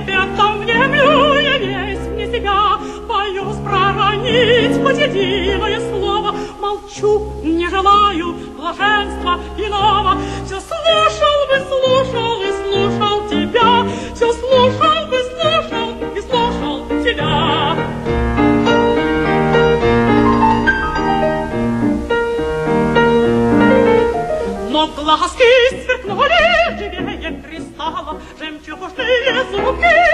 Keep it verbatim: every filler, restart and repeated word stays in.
ребятам внемлю я весь вне себя, боюсь проронить хоть единое слово, молчу, не желаю блаженства иного. Все слушал бы, слушал и слушал тебя, все слушал бы, слушал и слушал тебя. Но глазки сверкнули живее кристалла, жемчужные зубки